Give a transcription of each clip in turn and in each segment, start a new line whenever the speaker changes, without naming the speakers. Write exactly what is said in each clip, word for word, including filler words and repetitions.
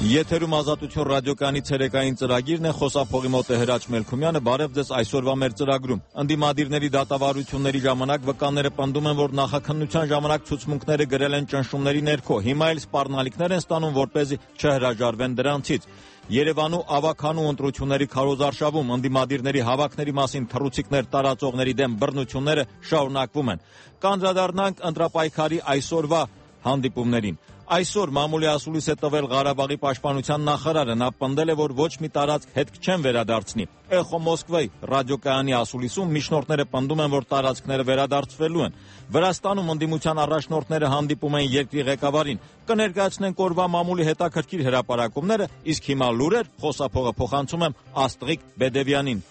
Եթերում ազատություն ռադիոկայանի ցերեկային ծրագիրն է, խոսափողի մոտ է Հրաչ Մելքումյանը, բարև ձեզ այսօրվա մեր ծրագրում։ Ընդդիմադիրների դատավարությունների ժամանակ վկանները պնդում են, որ նախաքննության ժամանակ ցուցմունքները գրել են ճնշումների ներքո, հիմա էլ սպառնալիքներ են ստանում, որպեսզի չհրաժարվեն դրանցից։ Երևանու ավագանու ընտրությունների քարոզարշավում ընդդիմադիրների հավաքների մասին թռուցիկներ տարածողների դեմ բռնությունները շարունակվում են։ Կանդրադառնանք ընտրապայքարի այսօրվա հանդիպումներին։ Այսօր մամուլի ասուլիս է տվել Ղարաբաղի պաշտպանության նախարարը, նա պնդել է, որ ոչ մի տարածք հետք չեն վերադարձնի։ Էխո Մոսկվայի ռադիոկայանի ասուլիսում միջնորդները պնդում են, որ տարածքները վերադարձվելու են։ Վրաստանում ընդդիմության առաջնորդները հանդիպում են երկրի ղեկավարին։ Կներկայացնենք օրվա մամուլի հետաքրքիր հրապարակումները, իսկ հիմա լուրեր, խոսափողը փոխանցում եմ Աստղիկ Բեդևյանին։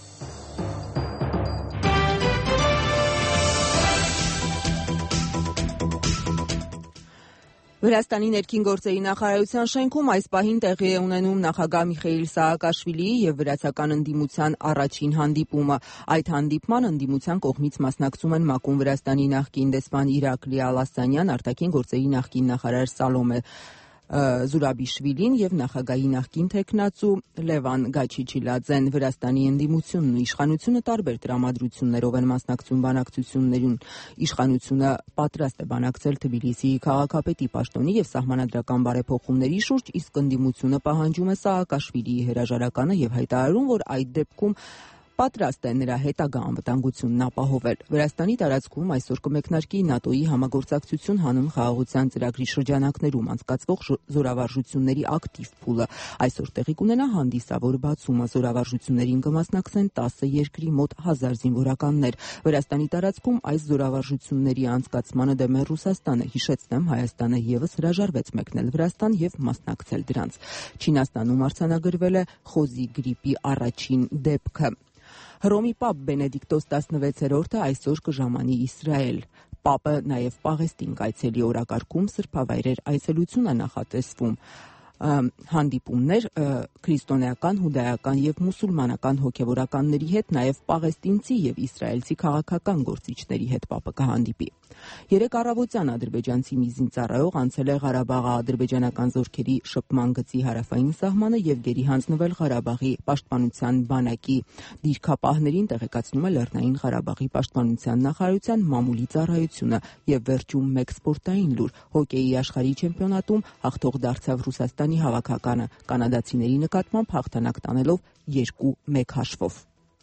Վրաստանի ներքին գործերի նախարարության շենքում այս պահին տեղի է ունենում նախագահ Միխեիլ Սաակաշվիլիի եւ վրացական ընդդիմության առաջին հանդիպումը։ Այդ հանդիպման ընդդիմության կողմից մասնակցում են Մակուն Վրաստանի նախկին դեսպան Իրակլի Ալասանյան, արտաքին գործերի նախկին նախարար Սալոմե Զուրաբիշվիլին եւ նախագահի նախկին թեկնածու Լևան Գաչիչիլաձեն։ Վրաստանի ընդդիմությունն ու իշխանությունը տարբեր տրամադրություններով են մասնակցում բանակցություններին։ Իշխանությունը պատրաստ է բանակցել Թբիլիսիի քաղաքապետի պաշտոնի եւ սահմանադրական բարեփոխումների շուրջ, իսկ ընդդիմությունը պահանջում է Սաակաշվիլիի հրաժարականը եւ հայտարարում, որ այդ դեպքում պատրաստ է նրա հետագա անվտանգությունն ապահովել։ Վրաստանի տարածքում այսօր կմեկնարկի ՆԱՏՕ-ի համագործակցություն հանուն խաղաղության ծրագրի շրջանակներում անցկացվող զորավարժությունների ակտիվ փուլը։ Այսօր տեղի կունենա հանդիսավոր բացումը։ Զորավարժություններին կմասնակցեն տասը երկրի մոտ հազար զինվորականներ։ Վրաստանի տարածքում այս զորավարժությունների անցկացմանը դեմ է Ռուսաստանը։ Հիշեցնեմ, Հայաստանը եւս հրաժարվեց մեկնել Վրաստան եւ մասնակցել դրանց։ Չինաստանում արձանագրվել է խոզի գրիպի առաջին դեպքը։ Հռոմի պապ Բենեդիկտոս տասնվեցերորդը այսօր կժամանի Իսրայել։ Պապը նաև Պաղեստին կայցելի օրակարգում սրբավայրեր այցելություն է նախատեսվում։ Հանդիպումներ քրիստոնեական, հուդայական եւ մուսուլմանական հոգեվորականների հետ, նաեւ պաղեստինցի եւ իսրայելցի քաղաքական գործիչների հետ պապը կհանդիպի։ Երեք առավոտյան ադրբեջանցի մի զինծառայող անցել է Ղարաբաղի ադրբեջանական զորքերի շփման գծի հարավային սահմանը եւ գերի հանձնվել Ղարաբաղի պաշտպանության բանակի դիրքապահներին, տեղեկացնում է Լեռնային Ղարաբաղի պաշտպանության նախարարության մամուլի ծառայությունը։ Եվ վերջում մեկ սպորտային լուր. հոկեյի աշխարհի չեմպիոնատում հաղթող դարձավ Ռուսաստանի հավաքականը, կանադացիների նկատմամբ հաղթանակ տանելով երկու մեկ հաշվով։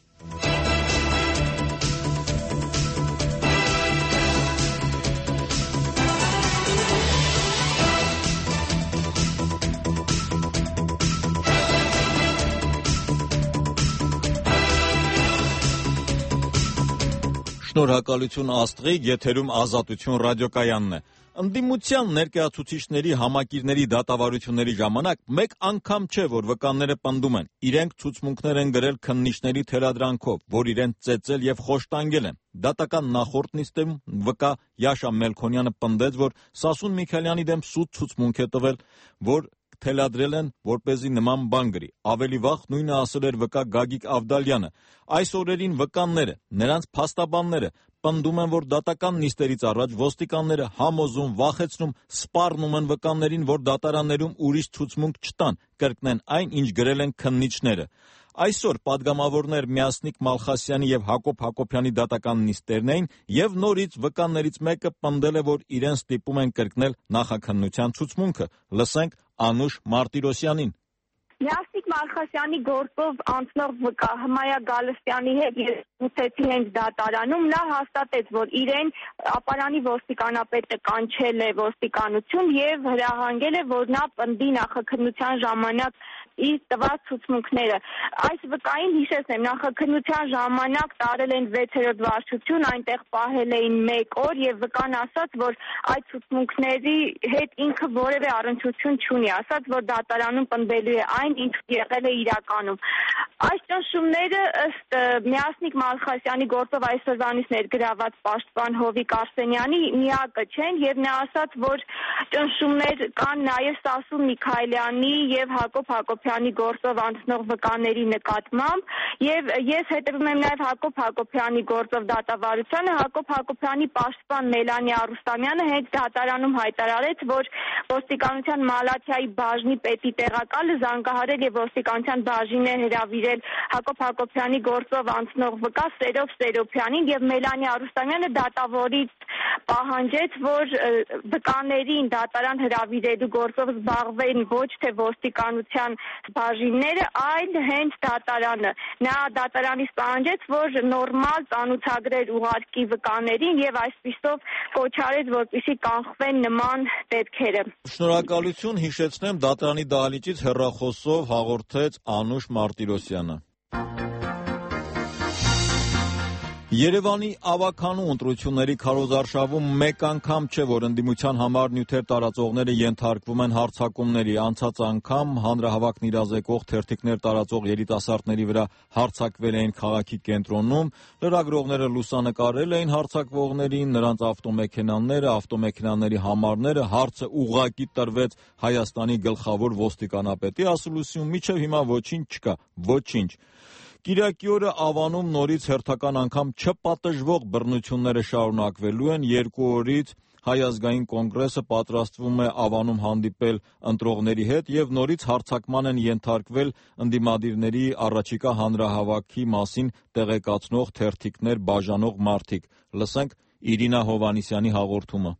Շնորհակալություն Աստղիկ, եթերում ազատություն ռադիոկայանն է։ Ընդդիմության ներկայացուցիչների համակիրների դատավարությունների ժամանակ մեկ անգամ չէ, որ վկանները պնդում են, իրենք ցուցմունքներ են գրել քննիչների թելադրանքով, որ իրենց ծեծել եւ խոշտանգել են։ Դատական նախորդ նիստում վկա Յաշա Մելքոնյանը պնդեց, որ Սասուն Միքայելյանի դեմ սուտ ցուցմունք է տվել, որ թելադրել են, որպեսզի նման բան գրի։ Ավելի վաղ նույնը ասել էր վկա Գագիկ Ավդալյանը։ Այս օրերին վկանները, նրանց փաստաբանները պնդում են, որ դատական նիստերից առաջ ոստիկանները համոզում, վախեցնում, սպառնում են վկաներին, որ դատարաններում ուրիշ ցուցմունք չտան, կրկնեն այն, ինչ գրել են քննիչները։ Այսօր падգամավորներ Միասնիկ Մալխասյանի եւ Հակոբ Հակոբյանի դատական նիստերն էին, եւ նորից վկաներից մեկը պնդել է, որ իրեն ստիպում են կրկնել նախաքննության ցուցմունքը։ Լսենք Անուշ Մարտիրոսյանին։
Միասնիկ Մալխասյանի գործով անցնող վկա Հմայա Գալստյանի հետ ուսեցի հենց դատարանում, նա հաստատեց, որ իրեն ապարանի ոստիկանապետը կանչել է ոստիկանություն եւ հրահանգել է, որ նա պնդի նախաքննության ժամանակ իր տված ցուցմունքները։ Այս վկային հիշեցնեմ, նախաքննության ժամանակ տարել են վեցերորդ վարչություն, այնտեղ պահել էին մեկ օր եւ վկան ասաց, որ այդ ցուցմունքների հետ ինքը որևէ առնչություն չունի, ասաց, որ դատարանում պնդելու է այն, ինչ եղել է իրականում։ Այս ճնշումները ըստ Միասնիկ Մալխասյանի գործով այսօրվանից ներգրաված պաշտպան Հովիկ Արսենյանի միակը չեն եւ նա ասաց, որ ճնշումներ կան նաև Սասուն Միքայելյանի եւ Հակոբ Հակոբյանի գործով անցնող վկաների նկատմամբ եւ ես հետևում եմ նաև Հակոբ Հակոբյանի գործով դատավարությանը։ Հակոբ Հակոբյանի պաշտպան Մելանե Արուստամյանը հենց դատարանում հայտարարեց, որ ոստիկանության Մալաթիայի բաժնի պետի տեղակալը զանգահարել եւ ոստիկանության բաժինն է հրավիրել Հակոբ Հակոբյանի գործով անցնող վկա Սերով Սերոբյանին եւ Մելանե Արուստամյանը դատավորից պահանջեց, որ վկաներին դատարան հրավիրելու գործով զբաղվեն ոչ թե ոստիկանության բաժինները, այլ հենց դատարանը։ Նա դատարանից պահանջեց, որ նորմալ ծանոթագրեր ուղարկի վկաներին եւ այսպիսով կոչարեց, որպեսզի կանխվեն նման դեպքերը։
Շնորհակալություն, հիշեցնեմ, դատարանի դահլիճից հեռախոսով հաղորդեց Անուշ Մարտիրոսյանը։ Երևանի ավագանու ընտրությունների քարոզարշավում մեկ անգամ չէ, որ ընդդիմության համար նյութեր տարածողները ենթարկվում են հարձակումների։ Անցած անգամ հանրահավաքն իրազեկող թերթիկներ տարածող երիտասարդների վրա հարձակվել էին քաղաքի կենտրոնում, լրագրողները լուսանկարել էին հարձակվողներին, նրանց ավտոմեքենաները, ավտոմեքենաների համարները, հարցը ուղղակի տրվեց Հայաստանի գլխավոր ոստիկանապետի ասուլիսում, մինչև հիմա ոչինչ չկա, ոչինչ։ Կիրակի օրը Ավանում նորից հերթական անգամ չպատժվող բռնությունները շարունակվելու են։ Երկու օրից Հայ ազգային կոնգրեսը պատրաստվում է Ավանում հանդիպել ընտրողների հետ եւ նորից հարձակման են ենթարկվել ընդդիմադիրների առաջիկա հանրահավաքի մասին տեղեկացնող թերթիկներ բաժանող մարդիկ։ Լսենք Իրինա Հովհաննիսյանի հաղորդումը։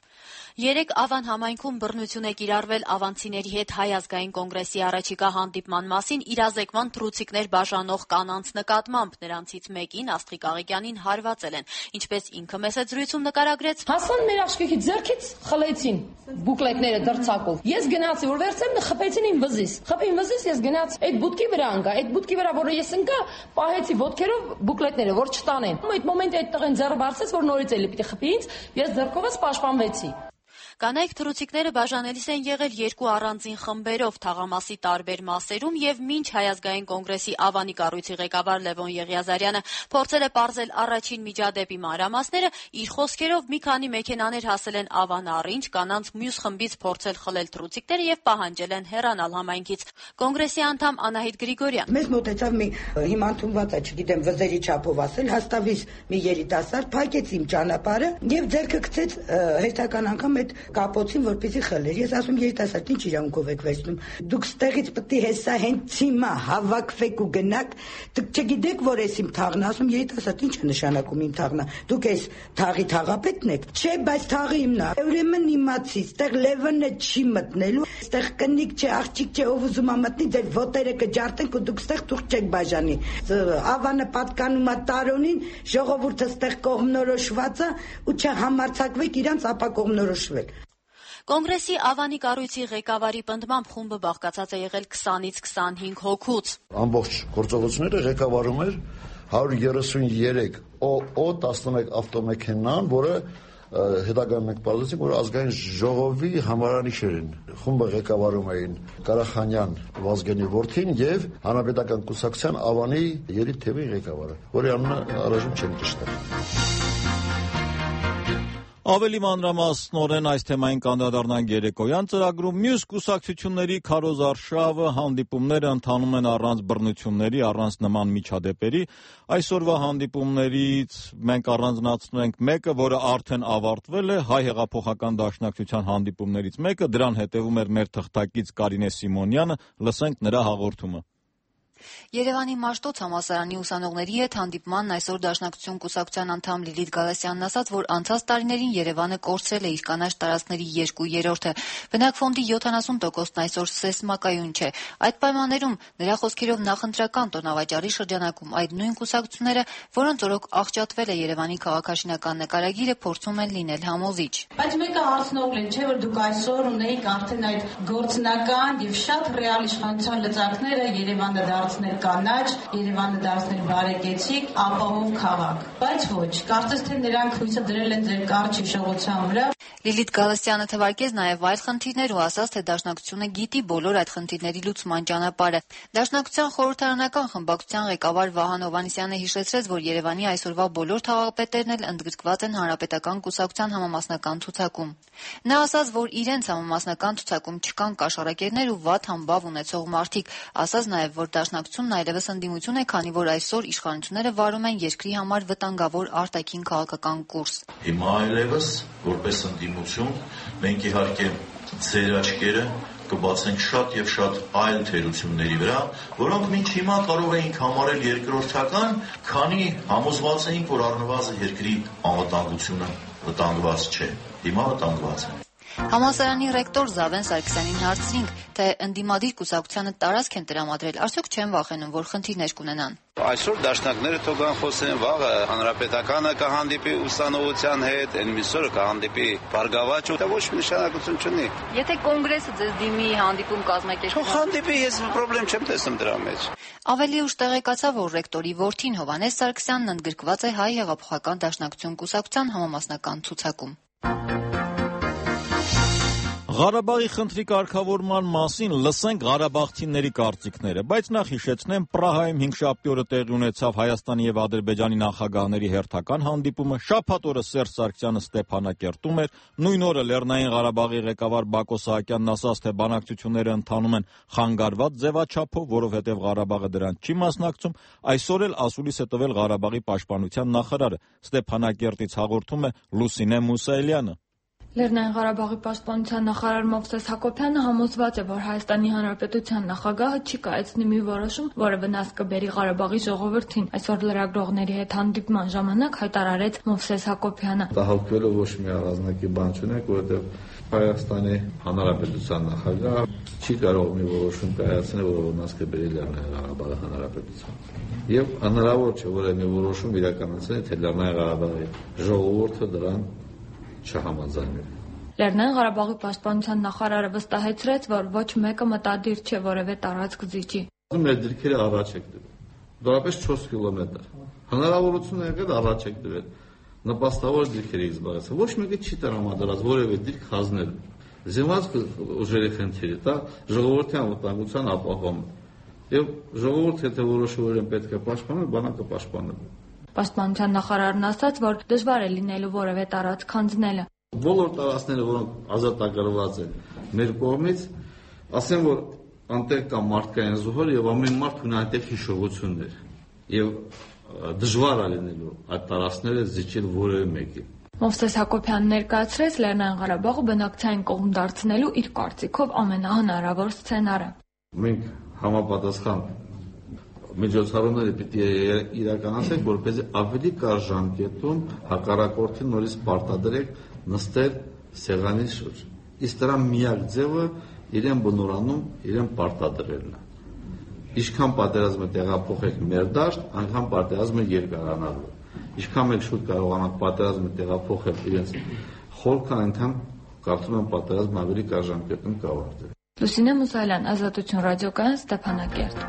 Երեկ Ավան համայնքում բռնություն է կիրառվել ավանցիների հետ Հայ ազգային կոնգրեսի առաջիկա հանդիպման մասին իրազեկման թռուցիկներ բաժանող կանանց նկատմամբ։ Նրանցից մեկին, Աստղիկ Աղիկյանին, հարվածել են։ Ինչպես ինքը մեծ զրույցում նկարագրեց,
հասան մեր աղջիկի ձեռքից խլեցին բուկլետները դրցակով։ Ես գնացի, որ վերցեմ, խփեցին իմ վզից։ Խփին վզից ես գնացի այդ բուտքի վրա ընկա, այդ բուտքի վրա, որը ես ընկա, պահեցի ոտքերով բուկլետները, որ չտանեն։ Այդ մոմենտի այդ տղեն ձեռը բարձրացրեց, որ նորից էլի պիտի խփի ինձ, ես ձեռքովս պաշտպանվեցի։
Կանայք թռուցիկները բաժանելիս են եղել երկու առանձին խմբերով թաղամասի տարբեր մասերում եւ մինչ Հայ ազգային կոնգրեսի Ավանի կառույցի ղեկավար Լևոն Եղիազարյանը փորձել է պարզել առաջին միջադեպի մանրամասները, իր խոսքերով մի քանի մեքենաներ հասել են Ավան առինչ, կանանց մյուս խմբից փորձել խլել թռուցիկները եւ պահանջել են հեռանալ համայնքից։ Կոնգրեսի անդամ Անահիտ Գրիգորյան
մեզ մոտեցավ մի հիմա ընդունված է, չգիտեմ, վզերի չափով ասել, հաստավից մի երիտասարդ փակեց իմ ճանապարհը եւ ձեռքը գցեց հերթական անգամ այդ կապոցին, որպեսզի խլեր։ Ես ասում երիտասարդ, ինչ իրավունքով եք վերցնում։ Դուք ստեղից պետք է հեսա հենց հիմա հավաքվեք ու գնաք։ Դուք չգիտեք, որ ես իմ թաղն, ասում երիտասարդ, ինչ է նշանակում իմ թաղնա։ Դուք այս թաղի թաղապետն եք։ Չէ, բայց թաղը իմն է։ Ուրեմն իմացի, ստեղ Լևոնը չի մտնելու, ստեղ կնիկ չէ, աղջիկ չէ, ով ուզում է մտնի, ձեր ոտերը կջարդենք ու դուք ստեղ թուղթ չեք բաժանի։ Ավանը պատկանում է Տարոնին, ժողովուրդը ստեղ կողմնորոշված է ու չհամարձակվեք իրանց ապա կողմնորոշվել։
Կոնգրեսի Ավանի կառույցի ղեկավարի պնդմամբ խումբը բաղկացած է եղել քսանից քսանհինգ հոգուց։
Ամբողջ գործողությունները ղեկավարում էր հարյուր երեսուններեք օ տասնմեկ ավտոմեքենան, որը հետագայում մենք պարզեցինք, որ ազգային ժողովի համարանիշեր են։ Խումբը ղեկավարում էին Կարախանյան Վազգենի որդին եւ Հանրապետական կուսակցության Ավանի երեք թևի ղեկավարը, որի անունը առայժմ չեն ճշտել։
Ավելի մանրամասնորեն այս թեմային կանդրադառնանք երեկոյան ծրագրում։ Մյուս կուսակցությունների քարոզարշավը, հանդիպումները ընթանում են առանց բռնությունների, առանց նման միջադեպերի։ Այսօրվա հանդիպումներից մենք առանձնացնում ենք մեկը, որը արդեն ավարտվել է, Հայ հեղափոխական դաշնակցության հանդիպումներից մեկը, դրան հետևում էր մեր թղթակից Կարինե Սիմոնյանը, լսենք նրա հաղորդումը։
Երևանի Մաշտոց համալսարանի ուսանողների հետ հանդիպմանն այսօր Դաշնակցություն կուսակցության անդամ Լիլիթ Գալասյանն ասաց, որ անցած տարիներին Երևանը կորցրել է իր կանաչ տարածքների երկու երրորդը։ Բնակ ֆոնդի յոթանասուն տոկոսն այսօր սեսմակայուն չէ։ Այդ պայմաններում նրա խոսքերով նախընտրական տոնավաճառի շրջանակում այդ նույն կուսակցությունները, որոնց օրոք աղճատվել է Երևանի քաղաքաշինական նկարագիրը, փորձում են լինել համոզիչ։
Բայց մեկը հարցնողն է, չէ՞ որ դուք այսօր ունեիք արդեն այդ գործնական եւ շատ ռեալ իշխանության լծակները Երևանը դարձնել կանաչ, Երևանը դարձնել բարեկեցիկ, ապահով քաղաք։ Բայց ոչ, կարծես թե նրանք հույսը դրել են ձեր կարճ հիշողության վրա։
Լիլիթ Գալստյանը թվարկեց նաև այլ խնդիրներ ու ասաց, թե Դաշնակցությունը գիտի բոլոր այդ խնդիրների լուծման ճանապարհը։ Դաշնակցության խորհրդարանական խմբակցության ղեկավար Վահան Հովհաննիսյանը հիշեցրեց, որ Երևանի այսօրվա բոլոր թաղապետերն էլ ընդգրկված են Հանրապետական կուսակցության համամասնական ցուցակում։ Նա ասաց, որ իրենց համամասնական ցուցակում չկան կաշառակերներ ու վատ համբավ ունեցող մարդիկ, ասաց նաև, որ Դաշնակցությունն այլևս ընդդիմություն է, քանի որ այսօր իշխանությունները վարում են երկրի համար վտանգավոր արտաքին քաղաքական կուրս։
Հիմա այլևս որպես ընդդիմություն մենք իհարկե ձեր աչքերը կբացենք շատ եւ շատ այլ թերությունների վրա, որոնք մինչ հիմա կարող էինք համարել երկրորդական, քանի համոզված էինք, որ առնվազն երկրի անվտանգությունը վտանգված չէ։ Հիմա վտանգված է։
Համալսարանի ռեկտոր Զավեն Սարգսյանին հարցրինք, թե ընդդիմադիր կուսակցությանը տարածք են տրամադրել, արդյոք չեն վախենում, որ խնդիրներ կունենան։
Այսօր դաշնակները թողան խոսեն, վաղը հանրապետականը կհանդիպի ուսանողության հետ, այն միսօրը կհանդիպի Բարգավաճ, դա ոչ մի նշանակություն չունի։
Եթե կոնգրեսը ձեզ դիմի հանդիպում կազմակերպի,
թող հանդիպի, ես պրոբլեմ չեմ տեսնում դրա մեջ։
Ավելի ուշ տեղեկացավ, որ ռեկտորի որդին Հովհաննես Սարգսյանն ընդգրկված է Հայ հեղափոխական դաշնակցություն կուսակցության համամասնական ցուցակում։
Ղարաբաղի խնդրի կարգավորման մասին լսենք ղարաբաղցիների կարծիքները, բայց նախ հիշեցնեմ, Պրահայում հինգշաբթի օրը տեղի ունեցավ Հայաստանի եւ Ադրբեջանի նախագահների հերթական հանդիպումը, շաբաթ օրը Սերժ Սարգսյանը Ստեփանակերտում էր, նույն օրը Լեռնային Ղարաբաղի ղեկավար Բակո Սահակյանն ասաց, թե բանակցությունները ընթանում են խանգարված ձևաչափով, որովհետեւ Ղարաբաղը դրան չի մասնակցում, այսօր էլ ասուլիս է տվել Ղարաբաղի պաշտպանության նախարարը, Ստեփանակերտից հաղորդում է Լուսինե Մուսայելյանը։
Լեռնային Ղարաբաղի պաշտպանության նախարար Մովսես Հակոբյանը համոզված է, որ Հայաստանի Հանրապետության նախագահը չի կայացնի մի որոշում, որը վնաս կբերի Ղարաբաղի ժողովրդին։ Այսօր լրագրողների հետ հանդիպման ժամանակ հայտարարեց Մովսես Հակոբյանը։
Տահավքվելու ոչ մի առանձնակի բան չունենք, որովհետև Հայաստանի Հանրապետության նախագահը չի կարող մի որոշում կայացնել, որը վնաս կբերի Լեռնային Ղարաբաղի Հանրապետության։ Եվ հնարավոր չէ, որ մի որոշում իրականացնել, թե Լեռնային Ղարաբաղի ժողովուրդը դրան չհամաձայնվի։
Լեռնային Ղարաբաղի պաշտպանության նախարարը վստահեցրեց, որ ոչ մեկը մտադիր չէ որևէ տարածք զիջի։
Մեր դիրքերը առաջ եք դրել։ Դրապես չորս կիլոմետր։ Հնարավորություն է եղել առաջ եք դրել։ Նպաստավոր դիրքերի զբաղեցնել։ Ոչ մեկը չի տրամադրած որևէ դիրք խազնել։ Զինված ուժերի խնդիրը դա ժողովրդի անվտանգության ապահովում է։ Եվ ժողովուրդը եթե որոշում են պետք է պաշտպանել, բանակը պաշտպանել։
Պաշտպանության նախարարն ասաց, որ դժվար է լինելու որևէ տարածք քանդնելը։
Բոլոր տարածքները, որոնք ազատագրված են մեր կողմից, ասեմ, որ անտեղ կա մարդկային զոհեր եւ ամեն մարդ ունի այնտեղ հիշողություններ։ Եվ դժվար է լինելու այդ տարածքները զիջել որևէ մեկի։
Մովսես Հակոբյանն ներկայացրեց Լեռնային Ղարաբաղը բնակչային կողմ դարձնելու իր կարծիքով ամենահնարավոր սցենարը։
Մենք համապատասխան միջոցառումները պիտի իրականացեք, որպեսզի ավելի կարճ ժամկետում հակառակորդին նորից պարտադրեք նստել սեղանի շուրջ։ Իսկ դրա միակ ձևը իրեն բնորանում, իրեն պարտադրելն է։ Ինչքան պատերազմը տեղափոխեք մեր դաշտ, այնքան պատերազմը երկարանալու։ Ինչքան մենք շուտ կարողանանք պատերազմը տեղափոխել իրենց խորքը, այնքան կարծում եմ պատերազմը ավելի կարճ ժամկետում կավարտվի։
Լուսինե Մուսայելյան, Ազատություն ռադիոկայան, Ստեփանակերտ։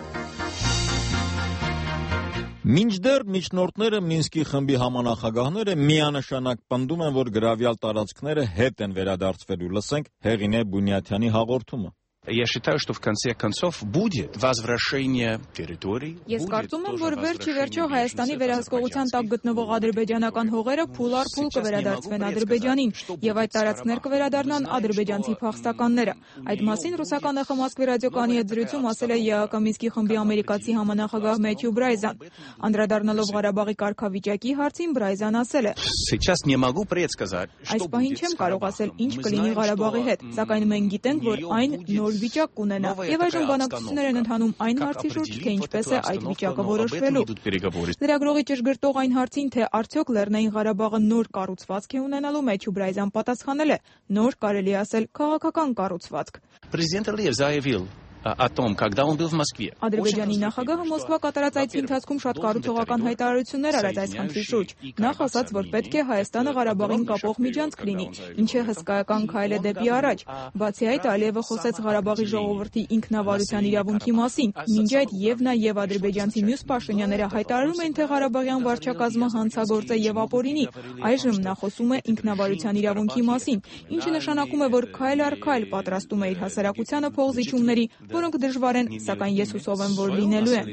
Մինչդեռ միջնորդները Մինսկի խմբի համանախագահները միանշանակ պնդում են, որ գրավյալ տարածքները հետ են վերադարձվելու։ Լսենք Հեղինե Բունյաթյանի հաղորդումը։
Я считаю, что в конце концов будет возвращение территорий.
Ես կարծում եմ, որ վերջի վերջո Հայաստանի վերահսկողության տակ գտնվող ադրբեջանական հողերը փուլ առ փուլ կվերադարձվեն Ադրբեջանին, եւ այդ տարածքներ կվերադառնան ադրբեջանցի փախստականները։ Այդ մասին ռուսական ԷԽ Մոսկվի ռադիոկայանի հետ զրույցում ասել է ԵԱԿ Մինսկի խմբի ամերիկացի համանախագահ Մեթյու Բրայզան։ Անդրադառնալով Ղարաբաղի կարգավիճակի հարցին, Բրայզան ասել է.
Сейчас не могу предсказать,
Այս պահին չեմ կարող ասել ինչ կլինի Ղարաբաղի հետ, սակայն մենք գիտենք, որ այն նոր վիճակ կունենա, եւ այժմ բանակցություններ են ընթանում այն հարցի շուրջ, թե ինչպես է այդ վիճակը որոշվելու։ Լրագրողի ճշգրտող այն հարցին, թե արդյոք Լեռնային Ղարաբաղը նոր կառուցվածք է ունենալու, Մեթյու Բրայզան պատասխանել է. նոր կարելի ասել քաղաքական կառուցվածք։
Президент Алиев заявил, о том, когда он был в Москве.
Ադրբեջանի նախագահը Մոսկվա կատարած այցի ընթացքում շատ կառուցողական հայտարարություններ արեց այս խնդրի շուրջ։ Նախ ասաց, որ պետք է Հայաստանը Ղարաբաղին կապող միջանցք լինի, ինչը հսկայական քայլ է դեպի առաջ։ Բացի այդ, Ալիևը խոսեց Ղարաբաղի ժողովրդի ինքնավարության իրավունքի մասին։ Մինչ այդ եւ նա եւ ադրբեջանցի մյուս պաշտոնյաները հայտարարում էին, թե Ղարաբաղյան վարչակազմը հանցագործ է եւ ապօրինի։ Այժմ նա խոսում է ինքնավարության իրավունքի մասին, ինչը նշանակում է, որ քայլ առ քայլ պատրաստում է իր հասարակությանը փողզիջումների, որոնք դժվար են, սակայն ես հուսով եմ, որ լինելու են։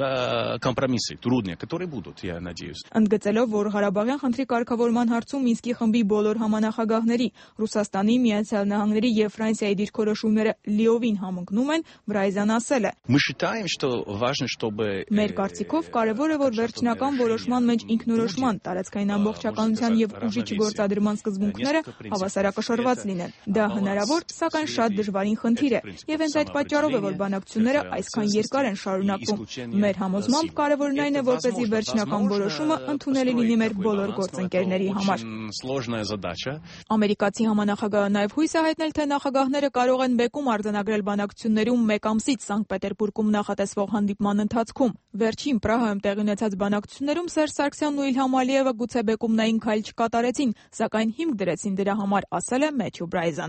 Ընդգծելով, որ Ղարաբաղյան խնդրի կարգավորման հարցում Մինսկի խմբի բոլոր համանախագահների, Ռուսաստանի, Միացյալ Նահանգների եւ Ֆրանսիայի դիրքորոշումները լիովին համընկնում են, Բրայզան ասել է. Մեր կարծիքով կարևոր է, որ վերջնական որոշման մեջ ինքնորոշման, տարածքային ամբողջականության եւ ուժի չգործադրման սկզբունքները հավասարակշռված լինեն։ Դա հնարավոր, սակայն շատ դժվարին խնդիր է, եւ հենց այդ պատճառով է, որ բանակցությունները այսքան երկար են շարունակվում։ Մեր համոզմամբ կարևորն այն է, որպեսզի վերջնական որոշումը ընդունելի լինի մեր բոլոր գործընկերների համար։ Ամերիկացի համանախագահը նաև հույս է հայտնել, թե նախագահները կարող են բեկում արձանագրել բանակցություններում մեկ ամսից Սանկտ Պետերբուրգում նախատեսվող հանդիպման ընթացքում։ Վերջին Պրահայում տեղի ունեցած բանակցություններում Սերժ Սարգսյանն ու Իլհամ Ալիևը գուցե բեկումնային քայլ չկատարեցին, սակայն հիմք դրեցին դրա համար, ասել է Մեթյու Բրայզան։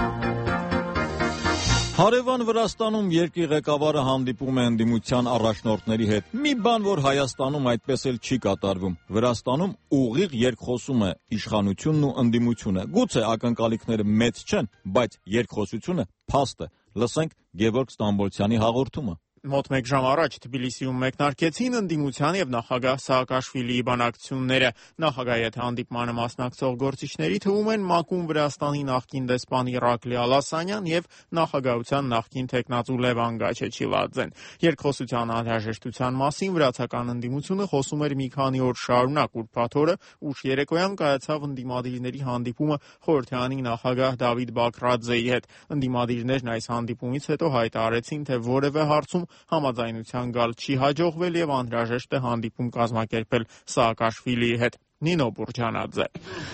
Հարևան Վրաստանում երկրի ղեկավարը հանդիպում է ընդդիմության առաջնորդների հետ։ Մի բան, որ Հայաստանում այդպես էլ չի կատարվում։ Վրաստանում ուղիղ երկխոսում է իշխանությունն ու ընդդիմությունը։ Գուցե ակնկալիքները մեծ չեն, բայց երկխոսությունը փաստ է։ Լսենք Գևորգ Ստամբոլցյանի հաղորդումը։
Մոտ մեկ ժամ առաջ Թբիլիսիում մեկնարկեցին ընդդիմության եւ նախագահ Սաակաշվիլիի բանակցությունները։ Նախագահի հետ հանդիպմանը մասնակցող գործիչների թվում են մակուն Վրաստանի նախկին դեսպան Իրակլի Ալասանյան եւ նախագահության նախկին տեխնացու Լևան Գաչեչիլաձեն։ Երկխոսության անհրաժեշտության մասին վրացական ընդդիմությունը խոսում էր մի քանի օր շարունակ, ուրբաթ օրը ուշ երեկոյան կայացավ ընդդիմադիրների հանդիպումը խորհրդարանի նախագահ Դավիթ Բաքրաձեի հետ։ Ընդդիմադիրներն այս հանդիպումից հետո հայտարարեցին, թե որևէ հարցում համաձայնության գալ չի հաջողվել եւ անհրաժեշտ է հանդիպում կազմակերպել Սաակաշվիլիի հետ։ Նինո Բուրջանաձե։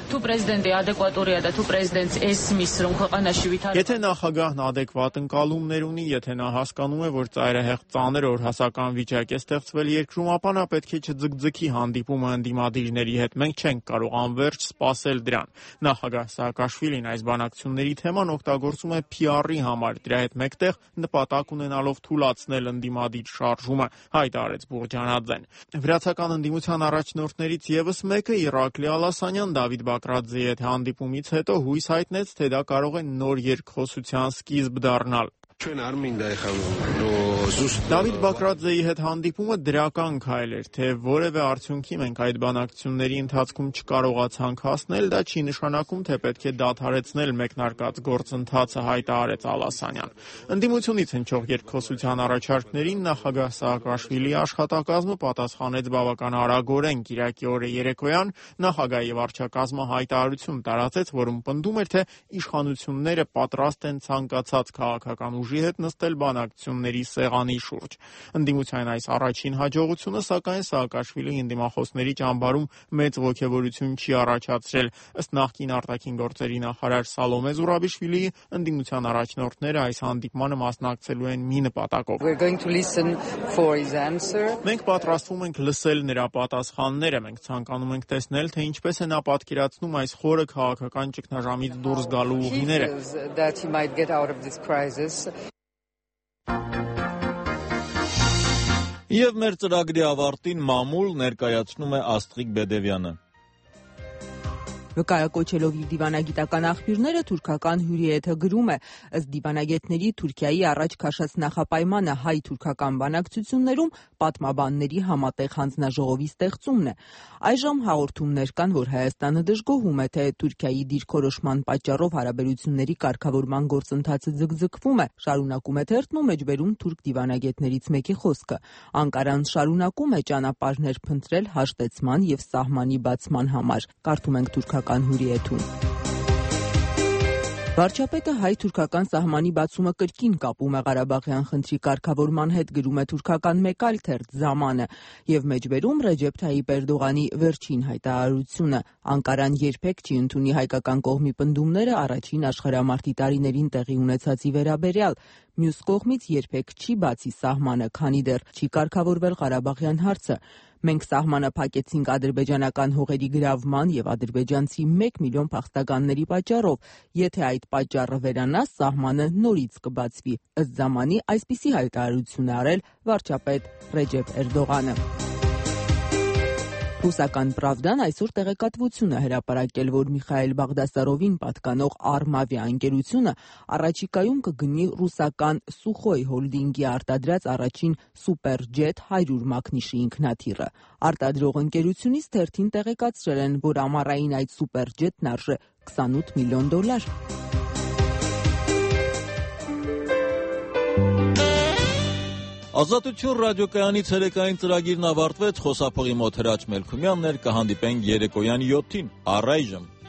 Եթե նախագահն ադեկվատ ընկալումներ ունի, եթե նա հասկանում է, որ ծայրահեղ ծանր օրհասական վիճակ է ստեղծվել երկրում, ապա նա պետք է չձգձգի հանդիպումը ընդդիմադիրների հետ։ Մենք չենք կարող անվերջ սպասել դրան։ Նախագահ Սաակաշվիլին այս բանակցությունների թեման օգտագործում է փի արի համար, դրա հետ մեկտեղ նպատակ ունենալով թուլացնել ընդդիմադիր շարժումը, հայտարարեց Բուրջանաձեն։ Վրացական ընդդիմության առաջնորդներից եւս մեկը Իրակլի Ալասանյան Դավիթ Բաքրաձեի հետ հանդիպումից հետո հույս հայտնեց, թե դա կարող է նոր երկխոսության սկիզբ դառնալ։ Դավիթ Բաքրաձեի հետ հանդիպումը դրական քայլ էր, թե որևէ արդյունքի մենք այդ բանակցությունների ընթացքում չկարողացանք հասնել, դա չի նշանակում, թե պետք է դադարեցնել մեկնարկած գործընթացը, հայտարարեց Ալասանյան։ Ընդդիմությունից հնչող երկխոսության առաջարկներին նախագահ Սաակաշվիլիի աշխատակազմը պատասխանեց բավական արագորեն Կիրակի օրը երեկոյան։ Նախագահի վարչակազմը հայտարարություն տարածեց, որում պնդում էր, թե իշխանությունները պատրաստ են ցանկացած քաղաքական ուժի հետ նստել բանակցությունների սեղանի շուրջ։ Ընդդիմության այս առաջին հաջողությունը, սակայն Սաակաշվիլիի ընդդիմախոսների ճամբարում մեծ ոգևորություն չի առաջացրել։ Ըստ նախկին արտաքին գործերի նախարար Սալոմե Զուրաբիշվիլիի, ընդդիմության առաջնորդները այս հանդիպմանը մասնակցելու են մի նպատակով։ Մենք պատրաստվում ենք լսել նրա պատասխանները, մենք ցանկանում ենք տեսնել, թե ինչպես է նա պատկերացնում այս խորը քաղաքական ճգնաժամից դուրս գալու ուղիները։
Եվ մեր ծրագրի ավարտին մամուլ ներկայացնում է Աստղիկ Բեդևյանը։
Վկայակոչելով իր դիվանագիտական աղբյուրները թուրքական հյուրիեթը գրում է, ըստ դիվանագետների Թուրքիայի առաջ քաշած նախապայմանը հայ-թուրքական բանակցություններում պատմաբանների համատեղ հանձնաժողովի ստեղծումն է։ Այժմ հաղորդումներ կան, որ Հայաստանը դժգոհում է, թե Թուրքիայի դիրքորոշման պատճառով հարաբերությունների կարգավորման գործընթացը ձգձգվում է, շարունակում է թերթն ու մեջբերում թուրք դիվանագետներից մեկի խոսքը։ Անկարան շարունակում է ճանապարհներ փնտրել հաշտեցման եւ սահմանի բացման համար։ Կարդում ենք թուրքական հյուրիեթում։ Վարչապետը հայ-թուրքական սահմանի բացումը կրկին կապում է Ղարաբաղյան խնդրի կարգավորման հետ, գրում է թուրքական մեկ այլ թերթ Զամանը, եւ մեջբերում Ռեջեփ Թայիփ Էրդողանի վերջին հայտարարությունը։ Անկարան երբեք չի ընդունի հայկական կողմի պնդումները առաջին աշխարհամարտի տարիներին տեղի ունեցածի վերաբերյալ։ Մյուս կողմից երբեք չի բացի սահմանը, քանի դեռ չի կարգավորվել Ղարաբաղյան հարցը։ Մենք սահմանը փակեցինք ադրբեջանական հողերի գրավման եւ ադրբեջանցի մեկ միլիոն փախստականների պատճառով։ Եթե այդ պատճառը վերանա, սահմանը նորից կբացվի։ Ըստ ժամանի այսպիսի հայտարարություն է արել վարչապետ Ռեջեփ Էրդողանը։ Ռուսական «Պրավդան» այսօր տեղեկատվություն է հրապարակել, որ Միխայիլ Բաղդասարովին պատկանող «Արմավիա» ընկերությունը առաջիկայում կգնի ռուսական «Սուխոյ» հոլդինգի արտադրած առաջին սուպերջեթ հարյուր մակնիշի ինքնաթիռը։ Արտադրող ընկերությունից թերթին տեղեկացրել են, որ ամառային այդ սուպերջեթն արժե քսանութ միլիոն դոլար։
Ազատություն ռադիոկայանի ցերեկային ծրագիրն ավարտվեց, խոսափողի մոտ Հրաչ Մելքումյանն էր, կհանդիպենք երեկոյան յոթին, առայժմ